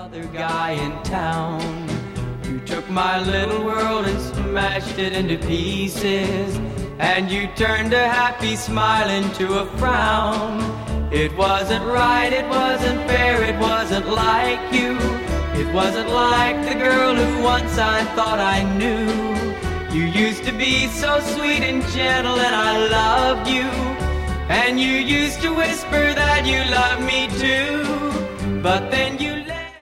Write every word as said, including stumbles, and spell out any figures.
other guy in town. You took my little world and smashed it into pieces, and you turned a happy smile into a frown. It wasn't right, it wasn't fair, it wasn't like you. It wasn't like the girl who once I thought I knew. You used to be so sweet and gentle, and I loved you. And you used to whisper that you loved me too. But then you